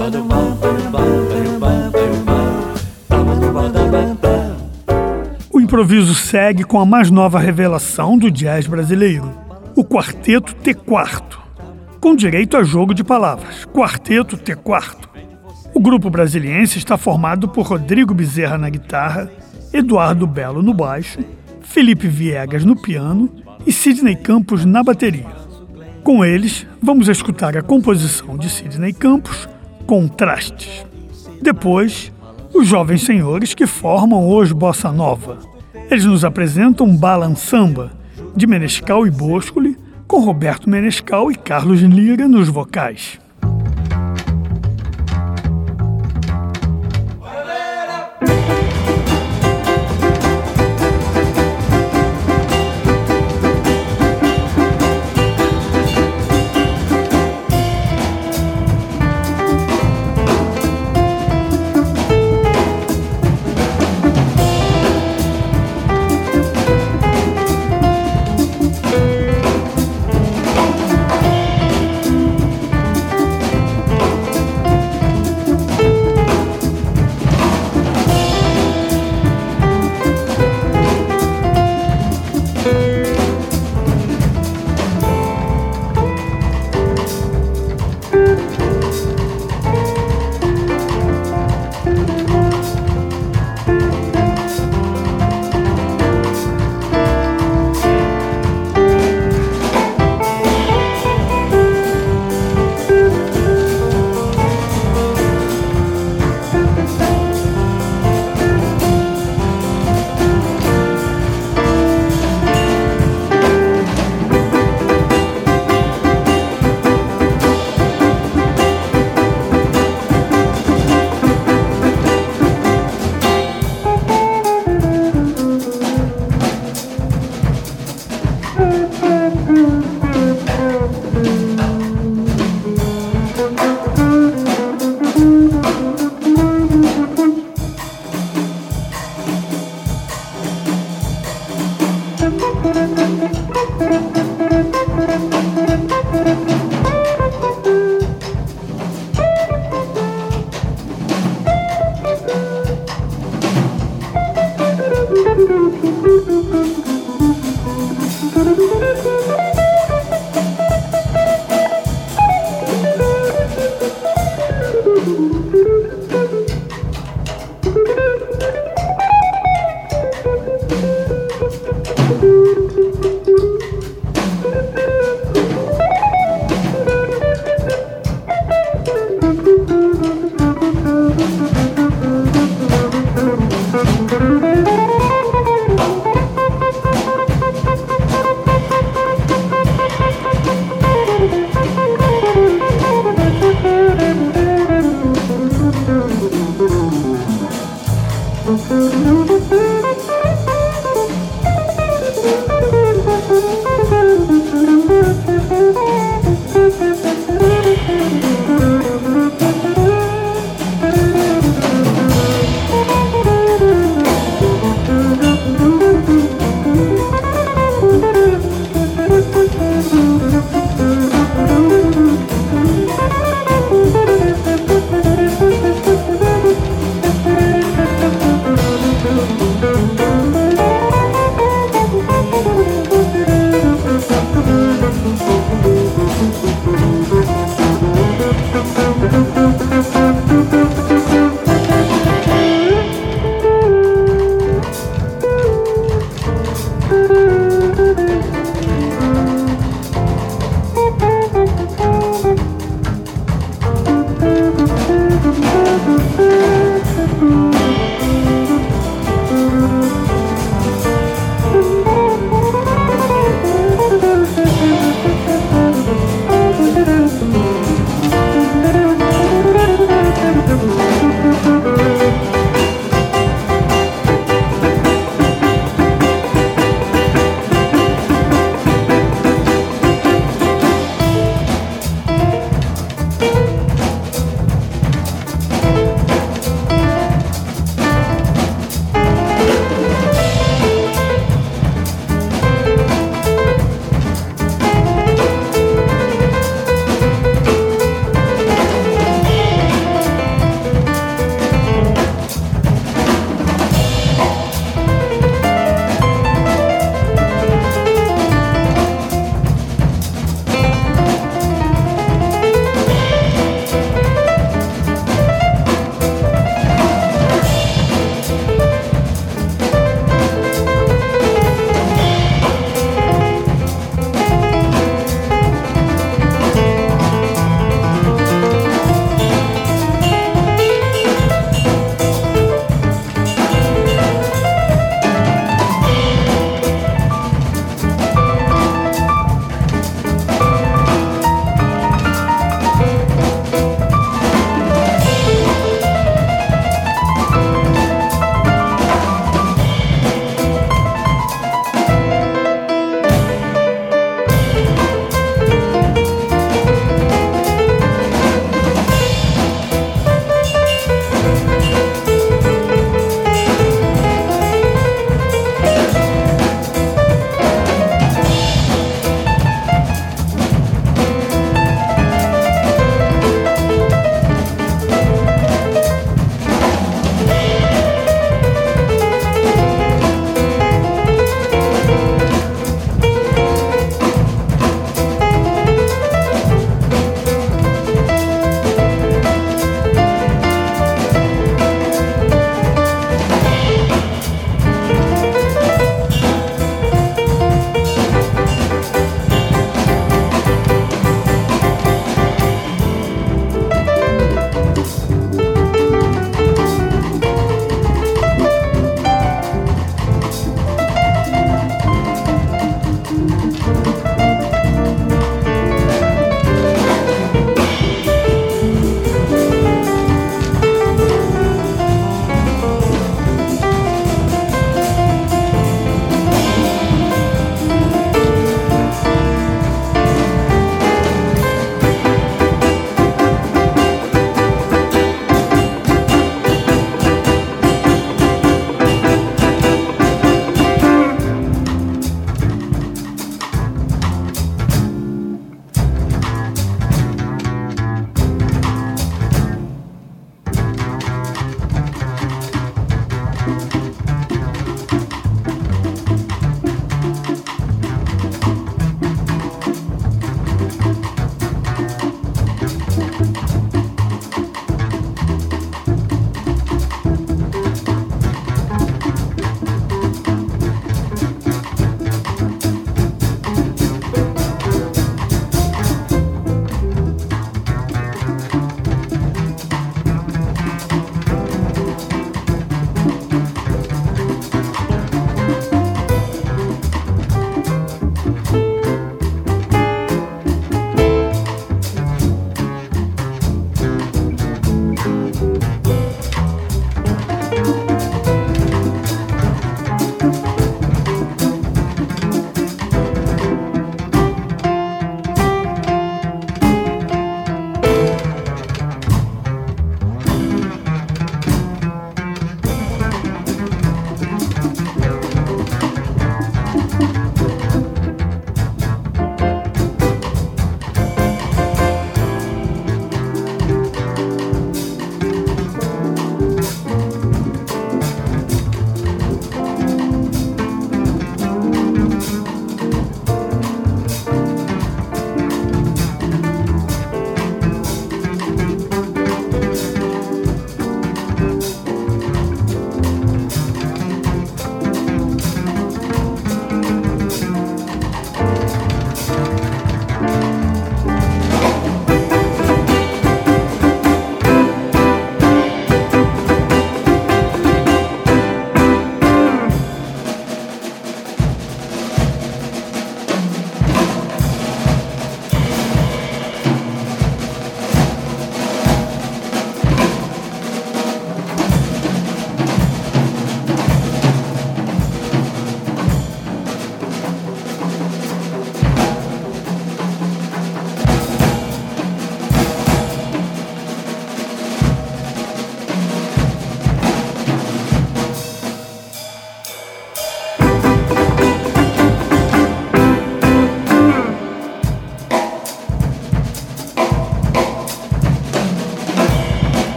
O improviso segue com a mais nova revelação do jazz brasileiro, o Quarteto T4, com direito a jogo de palavras, Quarteto T4. O grupo brasiliense está formado por Rodrigo Bezerra na guitarra, Eduardo Belo no baixo, Felipe Viegas no piano e Sidney Campos na bateria. Com eles, vamos escutar a composição de Sidney Campos, Contrastes. Depois, os jovens senhores que formam hoje Bossa Nova. Eles nos apresentam Balan Samba, de Menescal e Boscoli, com Roberto Menescal e Carlos Lira nos vocais.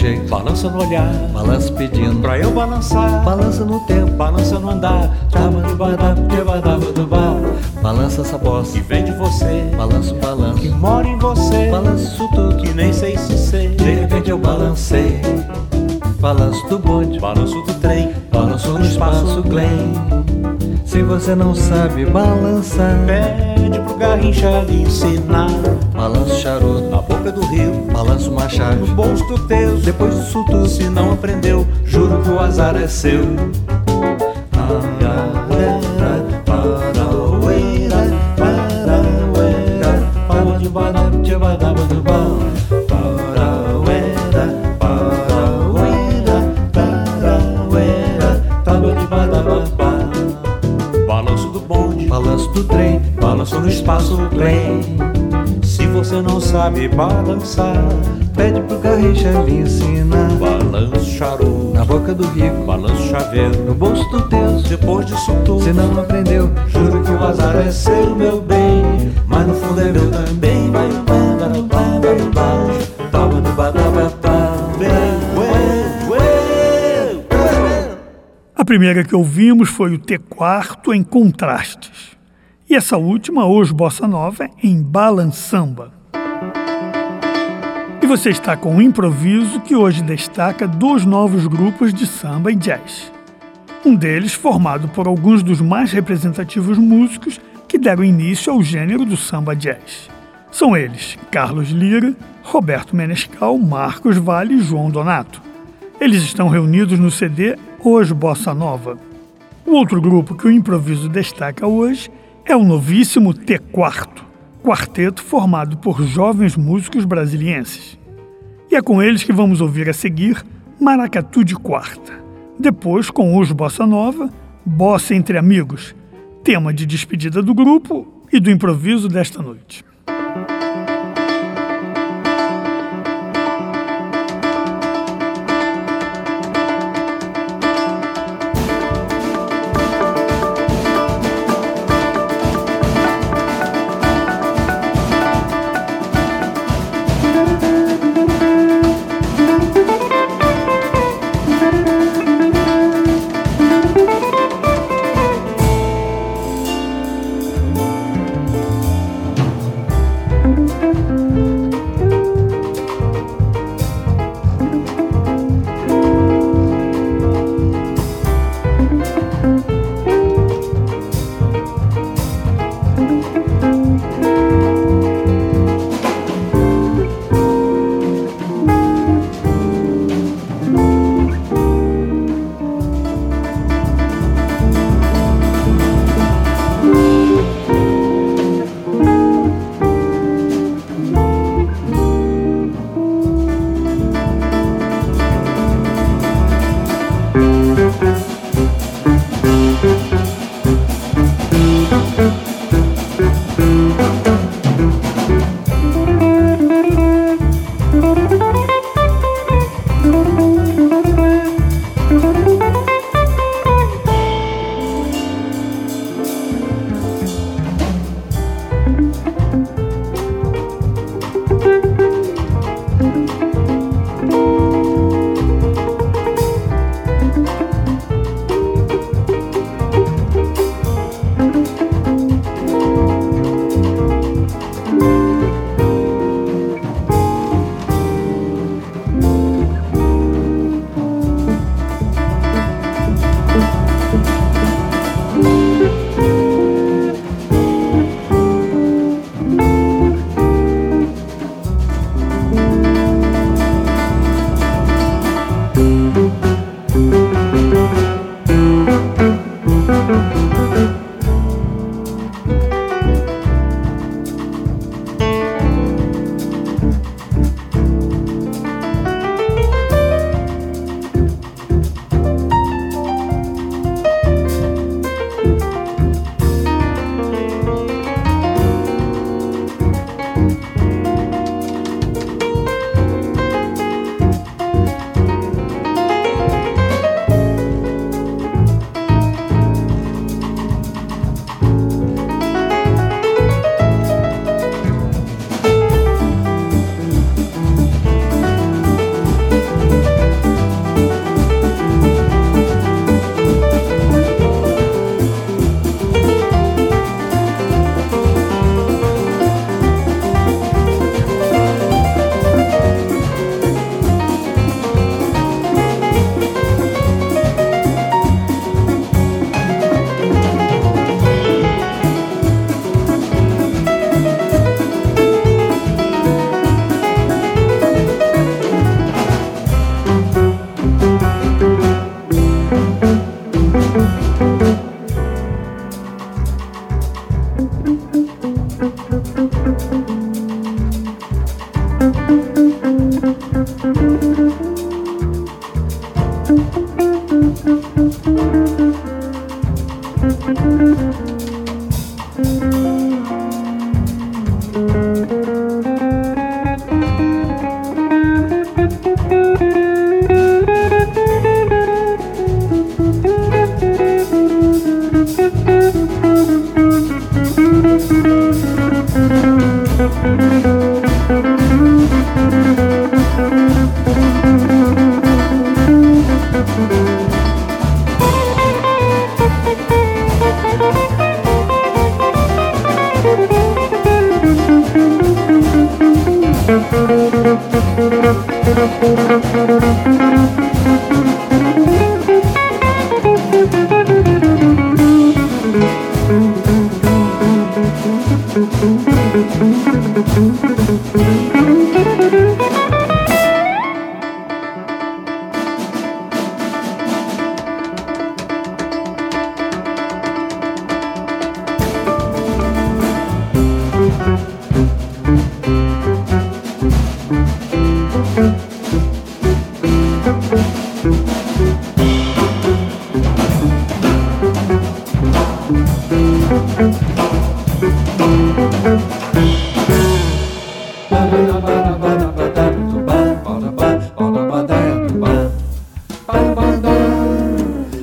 jeito, balança no olhar, balança pedindo pra eu balançar, balança no tempo, balança no andar, balança essa bossa que vem de você, balança o balanço que mora em você, balança isso tudo que nem sei se sei. De repente eu balancei, balanço do bonde, Balanço do trem, balanço no espaço Glen. Se você não sabe balançar, pede pro Garrincha lhe ensinar. balança o charuto, Na boca do rio, balança uma no chave. bolso do teu. Depois disso tudo, Se não aprendeu, juro que o azar é seu. Balanço do bonde, balanço do trem, balanço no espaço Glen. Se você não sabe balançar, pede pro Garrincha lhe ensinar. balanço charuto, Na boca do rico, balanço chaveiro. no bolso do Deus. Depois disso tudo, Se não aprendeu, juro que o azar é seu, meu bem, mas no fundo é meu também. A primeira que ouvimos foi o T4 em Contrastes. E essa última, hoje Bossa Nova, em Balançamba. E você está com um improviso que hoje destaca 2 novos grupos de samba e jazz. Um deles formado por alguns dos mais representativos músicos que deram início ao gênero do samba jazz. São eles Carlos Lira, Roberto Menescal, Marcos Valle e João Donato. Eles estão reunidos no CD Hoje Bossa Nova. O outro grupo que o improviso destaca hoje é o novíssimo T4, quarteto formado por jovens músicos brasilienses. E é com eles que vamos ouvir a seguir Maracatu de Quarta. Depois, com Hoje Bossa Nova, Bossa Entre Amigos, tema de despedida do grupo e do improviso desta noite.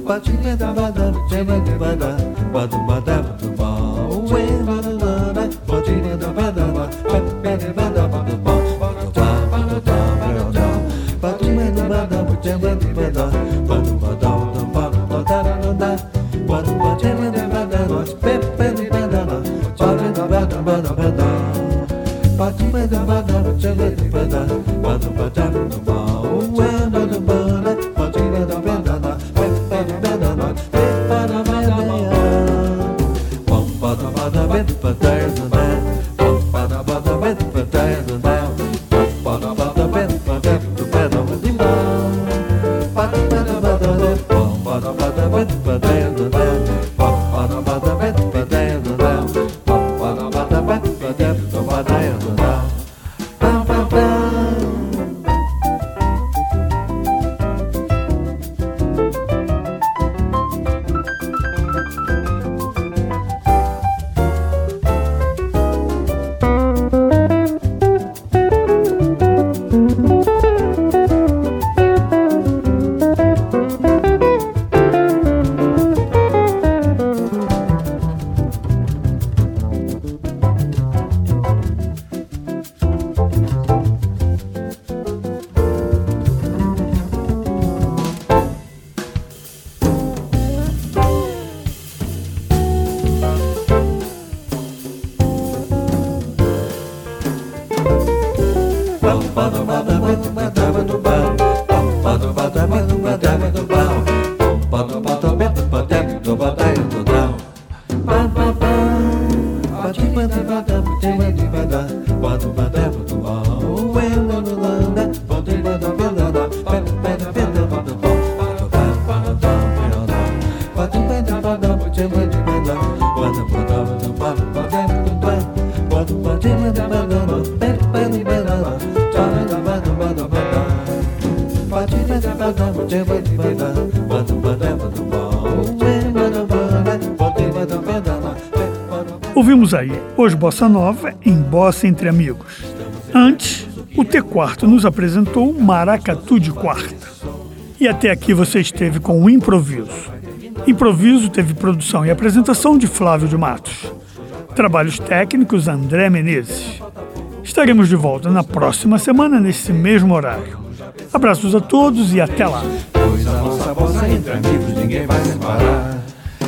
Ouvimos aí Os Bossa Nova em Bossa Entre Amigos. Antes, o T4 nos apresentou Maracatu de Quarta. E até aqui você esteve com o Improviso. Improviso teve produção e apresentação de Flávio de Matos. Trabalhos técnicos André Menezes. Estaremos de volta na próxima semana nesse mesmo horário. Abraços a todos e até lá. Pois a nossa bossa entre amigos ninguém vai separar.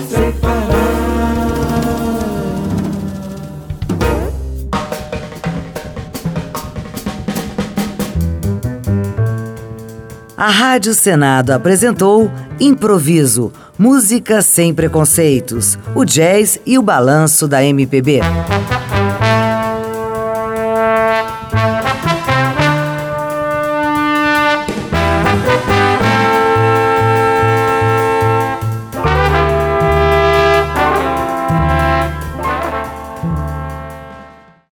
A Rádio Senado apresentou Improviso, música sem preconceitos, o jazz e o balanço da MPB.